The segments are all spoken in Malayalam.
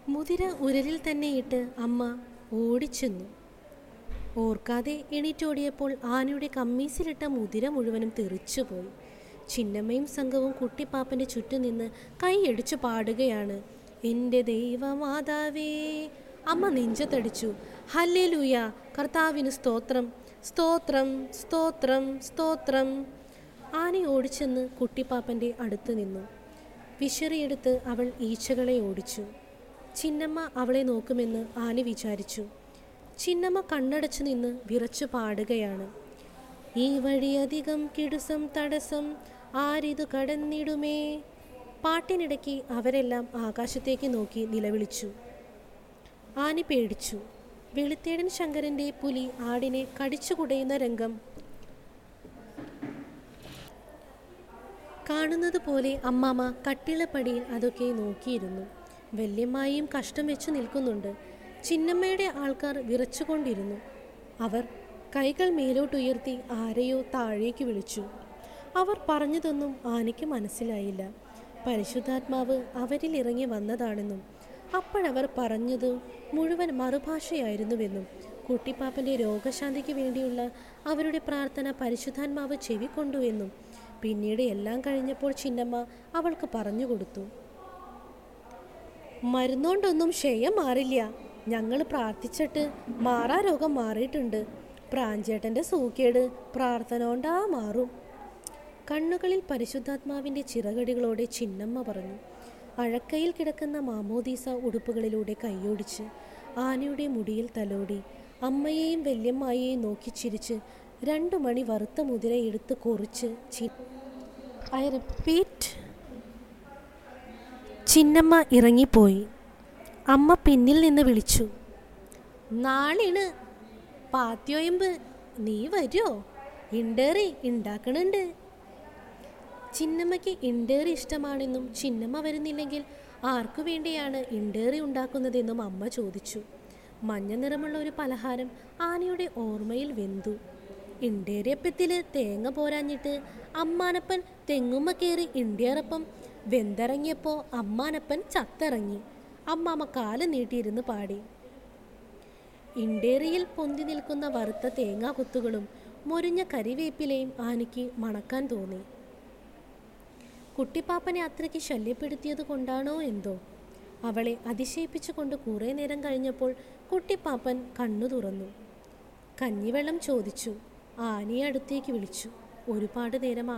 മുതിര ഉരലിൽ തന്നെ ഇട്ട് അമ്മ ഓടിച്ചെന്നു. ഓർക്കാതെ എണീറ്റോടിയപ്പോൾ ആനയുടെ കമ്മീസിലിട്ട മുതിര മുഴുവനും തെറിച്ചുപോയി. ചിന്നമ്മയും സംഘവും കുട്ടിപ്പാപ്പൻ്റെ ചുറ്റും നിന്ന് കൈയടിച്ചു പാടുകയാണ്. എൻ്റെ ദൈവമാതാവേ. അമ്മ നെഞ്ചത്തടിച്ചു. ഹല്ലേലൂയ, കർത്താവിന് സ്തോത്രം, സ്തോത്രം, സ്തോത്രം, സ്തോത്രം. ആന ഓടിച്ചെന്ന് കുട്ടിപ്പാപ്പൻ്റെ അടുത്ത് നിന്നു. വിശറിയെടുത്ത് അവൾ ഈച്ചകളെ ഓടിച്ചു. ചിന്നമ്മ അവളെ നോക്കുമെന്ന് ആന വിചാരിച്ചു. ചിന്നമ്മ കണ്ണടച്ചു നിന്ന് വിറച്ചു പാടുകയാണ്. ഈ വഴിയധികം കിടുസം തടസ്സം ആരിതു കടന്നിടുമേ. പാട്ടിനിടയ്ക്ക് അവരെല്ലാം ആകാശത്തേക്ക് നോക്കി നിലവിളിച്ചു. ആന പേടിച്ചു. വെളുത്തേടൻ ശങ്കരൻ്റെ പുലി ആടിനെ കടിച്ചു കുടയുന്ന രംഗം കാണുന്നത് പോലെ അമ്മാമ്മ കട്ടിളപ്പടിയിൽ അതൊക്കെ നോക്കിയിരുന്നു. വല്യമ്മായിയും കഷ്ടം വെച്ചു നിൽക്കുന്നുണ്ട്. ചിന്നമ്മയുടെ ആൾക്കാർ വിറച്ചുകൊണ്ടിരുന്നു. അവർ കൈകൾ മേലോട്ടുയർത്തി ആരെയോ താഴേക്ക് വിളിച്ചു. അവർ പറഞ്ഞതൊന്നും ആനയ്ക്ക് മനസ്സിലായില്ല. പരിശുദ്ധാത്മാവ് അവരിൽ ഇറങ്ങി വന്നതാണെന്നും അപ്പോഴവർ പറഞ്ഞത് മുഴുവൻ മറുഭാഷയായിരുന്നുവെന്നും കുട്ടിപ്പാപ്പൻ്റെ രോഗശാന്തിക്ക് വേണ്ടിയുള്ള അവരുടെ പ്രാർത്ഥന പരിശുദ്ധാത്മാവ് ചെവിക്കൊണ്ടുവെന്നും പിന്നീട് എല്ലാം കഴിഞ്ഞപ്പോൾ ചിന്നമ്മ അവൾക്ക് പറഞ്ഞുകൊടുത്തു. മരുന്നുകൊണ്ടൊന്നും ക്ഷയം മാറില്ല. ഞങ്ങൾ പ്രാർത്ഥിച്ചിട്ട് മാറാ രോഗം മാറിയിട്ടുണ്ട്. പ്രാഞ്ചേട്ടൻ്റെ സൂക്കേട് പ്രാർത്ഥന കൊണ്ടാ മാറും. കണ്ണുകളിൽ പരിശുദ്ധാത്മാവിൻ്റെ ചിറകടികളോടെ ചിന്നമ്മ പറഞ്ഞു. അഴക്കയിൽ കിടക്കുന്ന മാമോദീസ ഉടുപ്പുകളിലൂടെ കൈയോടിച്ച് ആനയുടെ മുടിയിൽ തലോടി അമ്മയെയും വല്യമ്മായെയും നോക്കി ചിരിച്ച് 2 മണി വറുത്ത മുതിര എടുത്ത് കൊറിച്ച് ചിന്നമ്മ ഇറങ്ങിപ്പോയി. അമ്മ പിന്നിൽ നിന്ന് വിളിച്ചു. നാളിണ് പാത്യോയമ്പ്, നീ വരുമോ? ഇണ്ടേറി ഉണ്ടാക്കണുണ്ട്. ചിന്നമ്മയ്ക്ക് ഇണ്ടേറി ഇഷ്ടമാണെന്നും ചിന്നമ്മ വരുന്നില്ലെങ്കിൽ ആർക്കു വേണ്ടിയാണ് ഇണ്ടേറി ഉണ്ടാക്കുന്നതെന്നും അമ്മ ചോദിച്ചു. മഞ്ഞ നിറമുള്ള ഒരു പലഹാരം ആനയുടെ ഓർമ്മയിൽ വെന്തു. ഇണ്ടേറിയപ്പത്തിൽ തേങ്ങ പോരാഞ്ഞിട്ട് അമ്മാനപ്പൻ തെങ്ങുമ്മ കയറി ഇണ്ടിയറപ്പം വെന്തിറങ്ങിയപ്പോൾ അമ്മാനപ്പൻ ചത്തിറങ്ങി. അമ്മാമ്മ കാല് നീട്ടിയിരുന്ന് പാടി. ഇണ്ടേറിയിൽ പൊന്തി നിൽക്കുന്ന വറുത്ത തേങ്ങാകൊത്തുകളും മൊരിഞ്ഞ കരിവേപ്പിലയും ആനയ്ക്ക് മണക്കാൻ തോന്നി. കുട്ടിപ്പാപ്പനെ അത്രയ്ക്ക് ശല്യപ്പെടുത്തിയത് കൊണ്ടാണോ എന്തോ അവളെ അതിശയിപ്പിച്ചുകൊണ്ട് കുറേ നേരം കഴിഞ്ഞപ്പോൾ കുട്ടിപ്പാപ്പൻ കണ്ണു തുറന്നു. കഞ്ഞിവെള്ളം ചോദിച്ചു. ആനയെ അടുത്തേക്ക് വിളിച്ചു. ഒരുപാട് നേരം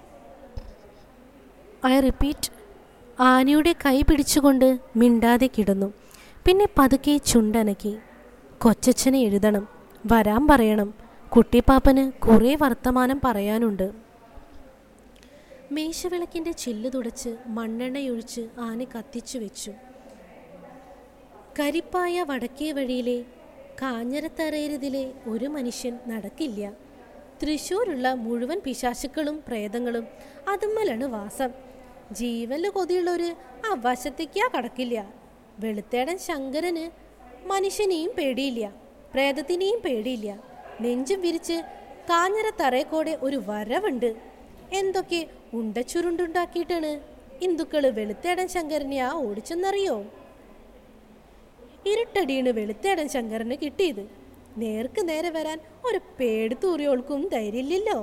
ആനയുടെ കൈ പിടിച്ചുകൊണ്ട് മിണ്ടാതെ കിടന്നു. പിന്നെ പതുക്കെ ചുണ്ടനക്കി. കൊച്ചച്ഛനെ എഴുതണം, വരാൻ പറയണം. കുട്ടിപ്പാപ്പന് കുറേ വർത്തമാനം പറയാനുണ്ട്. മേശവിളക്കിൻ്റെ ചില്ല് തുടച്ച് മണ്ണെണ്ണയൊഴിച്ച് ആന കത്തിച്ചു വെച്ചു. കരിപ്പായ വടക്കേ വഴിയിലെ കാഞ്ഞരത്തറയരുതിലെ ഒരു മനുഷ്യൻ നടക്കില്ല. തൃശ്ശൂരുള്ള മുഴുവൻ പിശാചുക്കളും പ്രേതങ്ങളും അതുമ്മലാണ് വാസം. ജീവനിൽ കൊതിയുള്ളൊരു ആ വശത്തേക്കാ കടക്കില്ല. വെളുത്തേടൻ ശങ്കരന് മനുഷ്യനെയും പേടിയില്ല, പ്രേതത്തിനെയും പേടിയില്ല. നെഞ്ചും വിരിച്ച് കാഞ്ഞരത്തറയക്കോടെ ഒരു വരവുണ്ട്. എന്തൊക്കെ ഉണ്ടച്ചുരുണ്ടുണ്ടാക്കിയിട്ടാണ് ഹിന്ദുക്കള് വെളുത്തേടൻ ശങ്കരനെ ആ ഓടിച്ചെന്നറിയോ? ഇരുട്ടടിയാണ് വെളുത്തേടൻ ശങ്കരന് കിട്ടിയത്. നേർക്ക് നേരെ വരാൻ ഒരു പേടിത്തൂറിയോൾക്കും ധൈര്യമില്ലല്ലോ.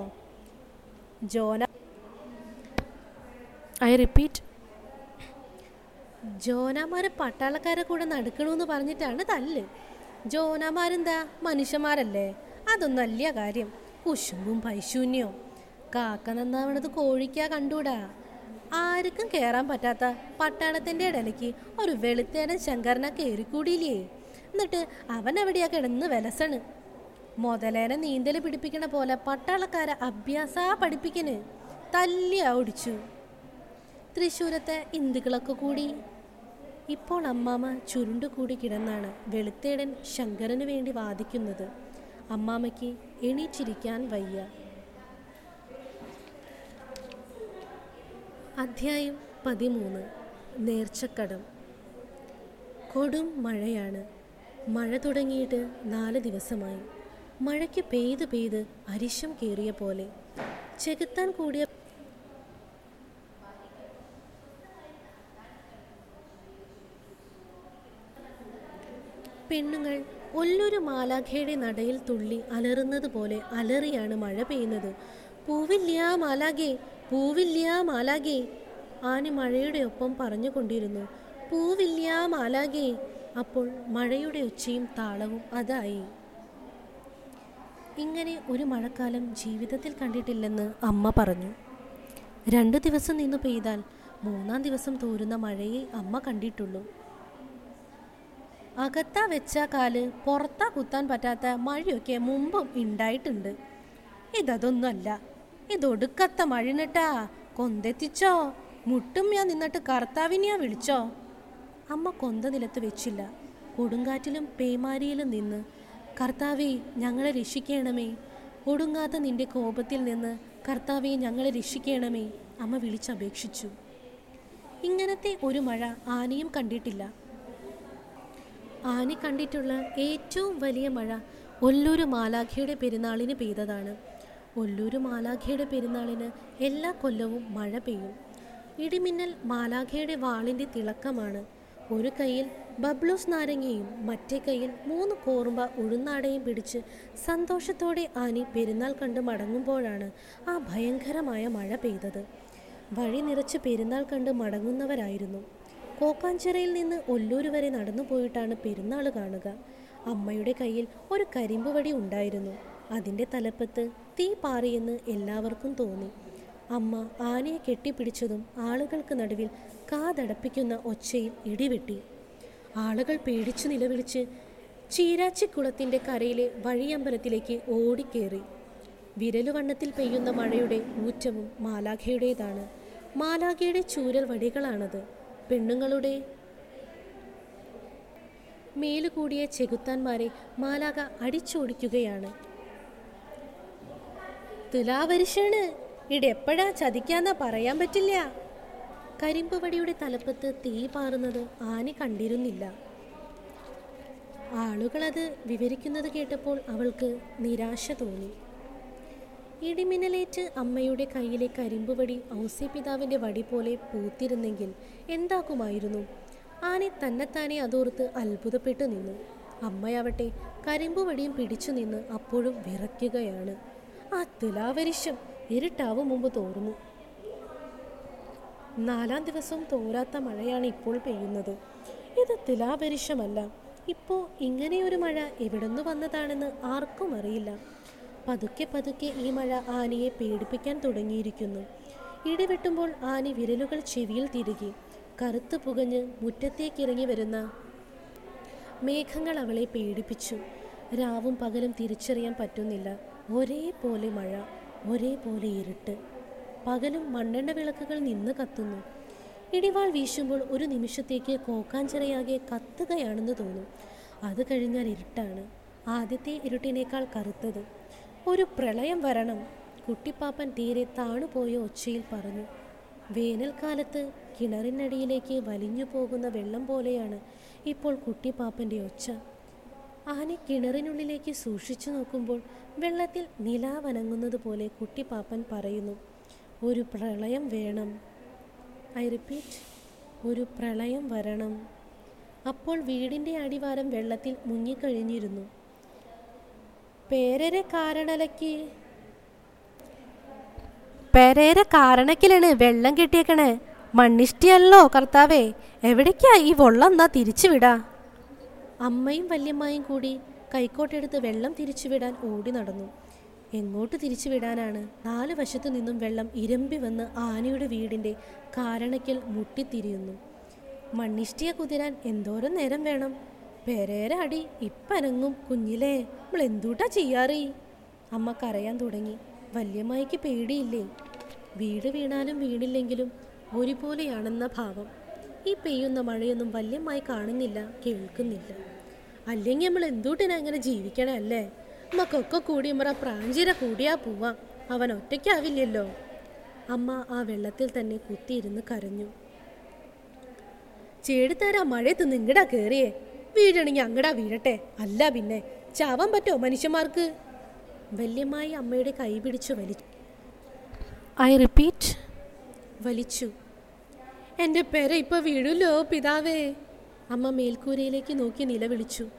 ജോനാമാര് പട്ടാളക്കാരെ കൂടെ നടക്കണമെന്ന് പറഞ്ഞിട്ടാണ് തല്ല്. ജോനാമാരെന്താ മനുഷ്യന്മാരല്ലേ? അതൊന്നും അല്ല കാര്യം. കുശുമ്പും പൈശൂന്യവും. കാക്ക നന്നാവണത് കോഴിക്കാ കണ്ടൂടാ. ആർക്കും കയറാൻ പറ്റാത്ത പട്ടാളത്തിൻ്റെ ഇടയിലേക്ക് ഒരു വെളുത്തേടൻ ശങ്കരനെ കയറിക്കൂടിയില്ലേ? എന്നിട്ട് അവൻ എവിടെയാ കിടന്ന് വിലസണ്. മുതലേനെ നീന്തൽ പിടിപ്പിക്കണ പോലെ പട്ടാളക്കാരെ അഭ്യാസാ പഠിപ്പിക്കന്. തല്ലി ഓടിച്ചു. തൃശ്ശൂരത്തെ ഹിന്ദുക്കളൊക്കെ കൂടി. ഇപ്പോൾ അമ്മാമ്മ ചുരുണ്ടുകൂടി കിടന്നാണ് വെളുത്തേടൻ ശങ്കരന് വേണ്ടി വാദിക്കുന്നത്. അമ്മാമ്മയ്ക്ക് എണീച്ചിരിക്കാൻ വയ്യ. അധ്യായം 13. നേർച്ചക്കടം. കൊടും മഴയാണ്. മഴ തുടങ്ങിയിട്ട് 4 ദിവസമായി. മഴയ്ക്ക് പെയ്ത് പെയ്ത് അരിശം കയറിയ പോലെ. ചെകുത്താൻ കൂടിയ പെണ്ണുങ്ങൾ ഒല്ലൊരു മാലാഖയുടെ നടയിൽ തുള്ളി അലറുന്നത് പോലെ അലറിയാണ് മഴ പെയ്യുന്നത്. പൂവില്ല മാലാഖേ, പൂവില്ല മാലാഖേ, ആനി മഴയുടെ ഒപ്പം പറഞ്ഞുകൊണ്ടിരുന്നു. പൂവില്ല മാലാഖേ. അപ്പോൾ മഴയുടെ ഒച്ചയും താളവും അതായി. ഇങ്ങനെ ഒരു മഴക്കാലം ജീവിതത്തിൽ കണ്ടിട്ടില്ലെന്ന് അമ്മ പറഞ്ഞു. 2 ദിവസം നിന്ന് പെയ്താൽ 3-ാം ദിവസം തോരുന്ന മഴയെ അമ്മ കണ്ടിട്ടുള്ളൂ. അകത്താ വെച്ച കാല് പുറത്താ കുത്താൻ പറ്റാത്ത മഴയൊക്കെ മുമ്പും ഉണ്ടായിട്ടുണ്ട്. ഇതൊന്നുമല്ല, ഇതൊടുക്കത്ത മഴന്നിട്ടാ. കൊന്തെത്തിച്ചോ, മുട്ടും ഞാൻ നിന്നിട്ട് കർത്താവിനെയാ വിളിച്ചോ. അമ്മ കൊന്ത നിലത്ത് വെച്ചില്ല. കൊടുങ്കാറ്റിലും പേമാരിയിലും നിന്ന്, കർത്താവേ ഞങ്ങളെ രക്ഷിക്കണമേ, ഒടുങ്ങാത്ത നിന്റെ കോപത്തിൽ നിന്ന് കർത്താവേ ഞങ്ങളെ രക്ഷിക്കണമേ, അമ്മ വിളിച്ചപേക്ഷിച്ചു. ഇങ്ങനത്തെ ഒരു മഴ ആനയും കണ്ടിട്ടില്ല. ആനി കണ്ടിട്ടുള്ള ഏറ്റവും വലിയ മഴ ഒല്ലൂരു മാലാഖയുടെ പെരുന്നാളിന് പെയ്തതാണ്. ഒല്ലൂരു മാലാഖയുടെ പെരുന്നാളിന് എല്ലാ കൊല്ലവും മഴ പെയ്യും. ഇടിമിന്നൽ മാലാഖയുടെ വാളിൻ്റെ തിളക്കമാണ്. ഒരു കയ്യിൽ ബബ്ലൂസ് നാരങ്ങയും മറ്റേ കയ്യിൽ 3 കോറുമ്പ ഉഴുന്നാടയും പിടിച്ച് സന്തോഷത്തോടെ ആനി പെരുന്നാൾ കണ്ട് മടങ്ങുമ്പോഴാണ് ആ ഭയങ്കരമായ മഴ പെയ്തത്. വഴി നിറച്ച് പെരുന്നാൾ കണ്ട് മടങ്ങുന്നവരായിരുന്നു. കോക്കാഞ്ചിറയിൽ നിന്ന് ഒല്ലൂർ വരെ നടന്നു പോയിട്ടാണ് പെരുന്നാൾ കാണുക. അമ്മയുടെ കയ്യിൽ ഒരു കരിമ്പ് വടി ഉണ്ടായിരുന്നു. അതിൻ്റെ തലപ്പത്ത് തീ പാറിയെന്ന് എല്ലാവർക്കും തോന്നി. അമ്മ ആനയെ കെട്ടിപ്പിടിച്ചതും ആളുകൾക്ക് നടുവിൽ കാതടപ്പിക്കുന്ന ഒച്ചയിൽ ഇടിവെട്ടി. ആളുകൾ പേടിച്ചു നിലവിളിച്ച് ചീരാച്ചിക്കുളത്തിൻ്റെ കരയിലെ വഴിയമ്പലത്തിലേക്ക് ഓടിക്കേറി. വിരലുവണ്ണത്തിൽ പെയ്യുന്ന മഴയുടെ ഊറ്റവും മാലാഖയുടേതാണ്. മാലാഖയുടെ ചൂരൽ വടികളാണത്. പെണ്ണുങ്ങളുടെ മേലുകൂടിയ ചെകുത്താന്മാരെ മാലാഖ അടിച്ചോടിക്കുകയാണ്. തുലാവരിശാണ്, ഇടെപ്പോഴാ ചതിക്കാന്നാ പറയാൻ പറ്റില്ല. കരിമ്പ് വടിയുടെ തലപ്പത്ത് തീ പാറുന്നത് ആനി കണ്ടിരുന്നില്ല. ആളുകളത് വിവരിക്കുന്നത് കേട്ടപ്പോൾ അവൾക്ക് നിരാശ തോന്നി. ഇടിമിന്നലേറ്റ് അമ്മയുടെ കയ്യിലെ കരിമ്പുവടി ഔസേപിതാവിൻ്റെ വടി പോലെ പൂത്തിരുന്നെങ്കിൽ എന്താക്കുമായിരുന്നു? ആനി തന്നെത്താനെ അതോർത്ത് അത്ഭുതപ്പെട്ടു നിന്നു. അമ്മയാവട്ടെ കരിമ്പുവടിയും പിടിച്ചു നിന്ന് അപ്പോഴും വിറയ്ക്കുകയാണ്. ആ തുലാവരിശം ഇരുട്ടാവും മുമ്പ് തോർന്നു. 4-ാം ദിവസം തോരാത്ത മഴയാണ് ഇപ്പോൾ പെയ്യുന്നത്. ഇത് തുലാവരിശമല്ല. ഇപ്പോൾ ഇങ്ങനെയൊരു മഴ എവിടുന്ന് വന്നതാണെന്ന് ആർക്കും അറിയില്ല. പതുക്കെ പതുക്കെ ഈ മഴ ആനയെ പേടിപ്പിക്കാൻ തുടങ്ങിയിരിക്കുന്നു. ഇടിവെട്ടുമ്പോൾ ആനി വിരലുകൾ ചെവിയിൽ തിരുകി. കറുത്ത് പുകഞ്ഞ് മുറ്റത്തേക്കിറങ്ങി വരുന്ന മേഘങ്ങൾ അവളെ പേടിപ്പിച്ചു. രാവും പകലും തിരിച്ചറിയാൻ പറ്റുന്നില്ല. ഒരേപോലെ മഴ, ഒരേപോലെ ഇരുട്ട്. പകലും മണ്ണെണ്ണ വിളക്കുകൾ നിന്ന് കത്തുന്നു. ഇടിവാൾ വീശുമ്പോൾ ഒരു നിമിഷത്തേക്ക് കോക്കാഞ്ചിറയാകെ കത്തുകയാണെന്ന് തോന്നും. അത് കഴിഞ്ഞാൽ ഇരുട്ടാണ്. ആദ്യത്തെ ഇരുട്ടിനേക്കാൾ കറുത്തത്. ഒരു പ്രളയം വരണം, കുട്ടിപ്പാപ്പൻ തീരെ താണുപോയ ഒച്ചയിൽ പറഞ്ഞു. വേനൽക്കാലത്ത് കിണറിനടിയിലേക്ക് വലിഞ്ഞു പോകുന്ന വെള്ളം പോലെയാണ് ഇപ്പോൾ കുട്ടിപ്പാപ്പൻ്റെ ഒച്ച. ആനെ കിണറിനുള്ളിലേക്ക് സൂക്ഷിച്ചു നോക്കുമ്പോൾ വെള്ളത്തിൽ നിലാവനങ്ങുന്നത് പോലെ കുട്ടിപ്പാപ്പൻ പറയുന്നു, ഒരു പ്രളയം വേണം. ഐ റിപ്പീറ്റ്, ഒരു പ്രളയം വരണം. അപ്പോൾ വീടിൻ്റെ അടിവാരം വെള്ളത്തിൽ മുങ്ങിക്കഴിഞ്ഞിരുന്നു. പേരരെ കാരണക്കിലാണ് വെള്ളം കെട്ടിയേക്കണേ. മണ്ണിഷ്ടിയല്ലോ കർത്താവേ, എവിടേക്കാ ഈ വെള്ളം എന്നാ തിരിച്ചുവിടാ. അമ്മയും വല്യമ്മയും കൂടി കൈക്കോട്ടെടുത്ത് വെള്ളം തിരിച്ചുവിടാൻ ഓടി നടന്നു. എങ്ങോട്ട് തിരിച്ചുവിടാനാണ്? 4 വശത്തു നിന്നും വെള്ളം ഇരമ്പി വന്ന് ആനയുടെ വീടിൻ്റെ കാരണയ്ക്കൽ മുട്ടിത്തിരിയുന്നു. മണ്ണിഷ്ടിയെ കുതിരാൻ എന്തോരം നേരം വേണം? പേരേരെ അടി ഇപ്പനങ്ങും കുഞ്ഞിലേ, നമ്മൾ എന്തൂട്ടാ ചെയ്യാറ്? അമ്മ കരയാൻ തുടങ്ങി. വല്യമ്മയ്ക്ക് പേടിയില്ലേ? വീട് വീണാലും വീണില്ലെങ്കിലും ഒരുപോലെയാണെന്ന ഭാവം. ഈ പെയ്യുന്ന മഴയൊന്നും വല്യമ്മായി കാണുന്നില്ല, കേൾക്കുന്നില്ല. അല്ലെങ്കിൽ നമ്മൾ എന്തൂട്ടിനാ അങ്ങനെ ജീവിക്കണേ അല്ലേ? നമുക്കൊക്കെ കൂടി നമ്മറ പ്രാഞ്ചിര കൂടിയാ പോവാം, അവൻ ഒറ്റയ്ക്കാവില്ലല്ലോ. അമ്മ ആ വെള്ളത്തിൽ തന്നെ കുത്തിയിരുന്ന് കരഞ്ഞു. ചേടുത്താരാ മഴയത്ത് നിങ്ങടാ കയറിയേ? വീഴണെങ്കിൽ അങ്ങടാ വീഴട്ടെ, അല്ല പിന്നെ ചാവാൻ പറ്റോ മനുഷ്യന്മാർക്ക്? വല്യമ്മായി അമ്മയുടെ കൈ പിടിച്ചു വലിച്ചു. ഐ റിപ്പീറ്റ്, വലിച്ചു. എൻ്റെ പെര ഇപ്പോൾ വീഴുല്ലോ പിതാവേ. അമ്മ മേൽക്കൂരയിലേക്ക് നോക്കി നിലവിളിച്ചു.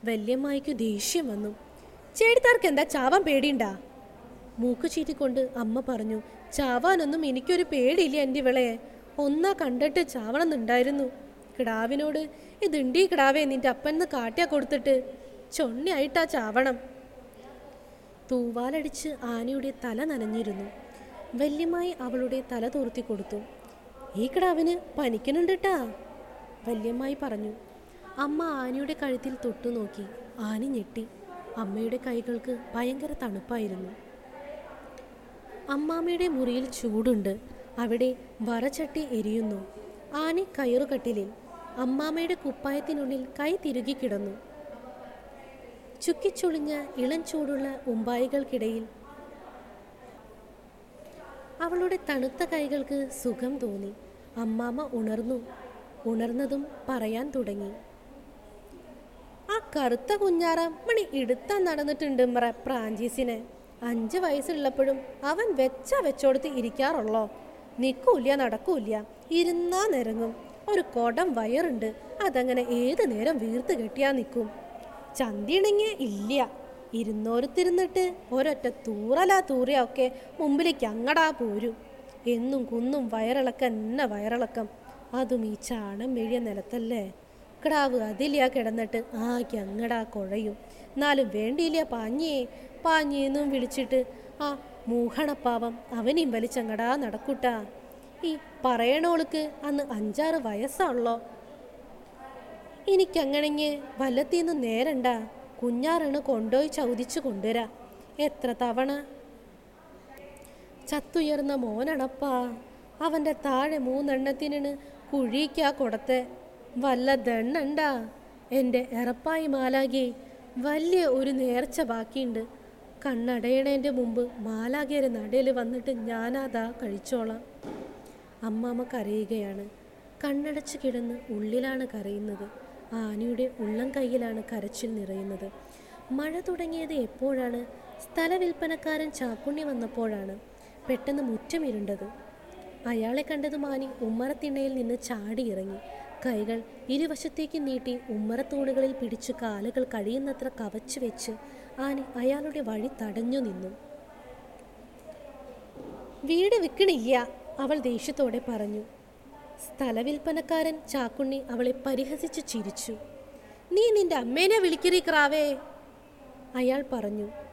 വല്യമ്മായിക്ക് ദേഷ്യം വന്നു. ചേടിത്താർക്ക് എന്താ ചാവാൻ പേടിയുണ്ടാ? മൂക്ക് ചീറ്റിക്കൊണ്ട് അമ്മ പറഞ്ഞു. ചാവാനൊന്നും എനിക്കൊരു പേടിയില്ല എൻ്റെ ഇവളെ. ഒന്നാ കണ്ടിട്ട് ചാവണമെന്നുണ്ടായിരുന്നു. കിടാവിനോട് ഇതുണ്ടീ കിടാവേ നിന്റെ അപ്പനെന്ന് കാട്ടിയാ കൊടുത്തിട്ട് ചൊണ്ണയായിട്ടാ ചാവണം. തൂവാലടിച്ച് ആനയുടെ തല നനഞ്ഞിരുന്നു. വല്യമ്മായി അവളുടെ തല തോർത്തി കൊടുത്തു. ഈ കിടാവിന് പനിക്കുന്നുണ്ട് ട്ടാ, വല്യമ്മായി പറഞ്ഞു. അമ്മ ആനയുടെ കഴുത്തിൽ തൊട്ടു നോക്കി. ആന ഞെട്ടി. അമ്മയുടെ കൈകൾക്ക് ഭയങ്കര തണുപ്പായിരുന്നു. അമ്മാമ്മയുടെ മുറിയിൽ ചൂടുണ്ട്. അവിടെ വറചട്ടി എരിയുന്നു. ആന കയറുകട്ടിലിൽ. അമ്മാമ്മയുടെ കുപ്പായത്തിനുള്ളിൽ കൈ തിരുകി കിടന്നു. ചുക്കിച്ചുളിഞ്ഞ ഇളം ചൂടുള്ള ഉമ്പായികൾക്കിടയിൽ അവളുടെ തണുത്ത കൈകൾക്ക് സുഖം തോന്നി. അമ്മാമ്മ ഉണർന്നു. ഉണർന്നതും പറയാൻ തുടങ്ങി. ആ കറുത്ത കുഞ്ഞാറാം മണി ഇടുത്താൻ നടന്നിട്ടുണ്ട് പ്രാഞ്ചീസിനെ. 5 വയസ്സുള്ളപ്പോഴും അവൻ വെച്ചോടത്ത് ഇരിക്കാറുള്ളോ? നിൽക്കൂല്ല, നടക്കൂല്ല, ഇരുന്നാ നിരങ്ങും. ഒരു കുടം വയറുണ്ട്, അതങ്ങനെ ഏത് നേരം വീർത്ത് കെട്ടിയാ നിൽക്കും. ചന്തിണങ്ങിയ ഇല്ല. ഇരുന്നോരത്തിരുന്നിട്ട് ഒരൊറ്റ തൂറിയൊക്കെ മുമ്പിലേക്ക് അങ്ങടാ പോരും. എന്നും കുന്നും വയറിളക്കം എന്നെ വയറിളക്കം. അതും ഈ ചാണം മെഴിയ നിലത്തല്ലേ. കിടാവ് അതില്ല കിടന്നിട്ട് ആക്കി അങ്ങടാ കുഴയും. എന്നാലും വേണ്ടിയില്ല പാഞ്ഞേന്നും വിളിച്ചിട്ട് ആ മൂഹണപ്പാവം അവനെയും വലിച്ചങ്ങടാ നടക്കൂട്ടാ. ഈ പറയണോൾക്ക് അന്ന് 5-6 വയസ്സാണല്ലോ. എനിക്കങ്ങനെങ്ങ് വല്ലത്തിന്ന് നേരണ്ട. കുഞ്ഞാറിന് കൊണ്ടുപോയി ചൗതിച്ചു കൊണ്ടുവരാ. എത്ര തവണ ചത്തുയർന്ന മോനണപ്പാ. അവൻ്റെ താഴെ 3 എണ്ണത്തിന് കുഴിക്കാ കൊടുത്തെ. വല്ല ദണ്ണണ്ടാ. എൻ്റെ എറപ്പായി മാലാകെ വലിയ ഒരു നേർച്ച ബാക്കിയുണ്ട്. കണ്ണടയണേൻ്റെ മുമ്പ് മാലാകയുടെ നടയിൽ വന്നിട്ട് ഞാനതാ കഴിച്ചോളാം. അമ്മാമ്മ കരയുകയാണ്. കണ്ണടച്ച് കിടന്ന് ഉള്ളിലാണ് കരയുന്നത്. ആനയുടെ ഉള്ളം കൈയിലാണ് കരച്ചിൽ നിറയുന്നത്. മഴ തുടങ്ങിയത് എപ്പോഴാണ്? സ്ഥല വിൽപ്പനക്കാരൻ ചാക്കുണ്ണി വന്നപ്പോഴാണ്. പെട്ടെന്ന് മുറ്റമിരുണ്ടത്. അയാളെ കണ്ടതും ആനി ഉമ്മറത്തിണ്ണയിൽ നിന്ന് ചാടിയിറങ്ങി. കൈകൾ ഇരുവശത്തേക്ക് നീട്ടി ഉമ്മറത്തൂണുകളിൽ പിടിച്ചു കാലുകൾ കഴിയുന്നത്ര കവച്ചു വെച്ച് ആനി അയാളുടെ വഴി തടഞ്ഞു നിന്നു. വീട് വിൽക്കണില്ല, അവൾ ദേഷ്യത്തോടെ പറഞ്ഞു. സ്ഥലവിൽപ്പനക്കാരൻ ചാക്കുണ്ണി അവളെ പരിഹസിച്ച് ചിരിച്ചു. നീ നിന്റെ അമ്മേനെ വിളിക്കറി ക്രാവേ, അയാൾ പറഞ്ഞു.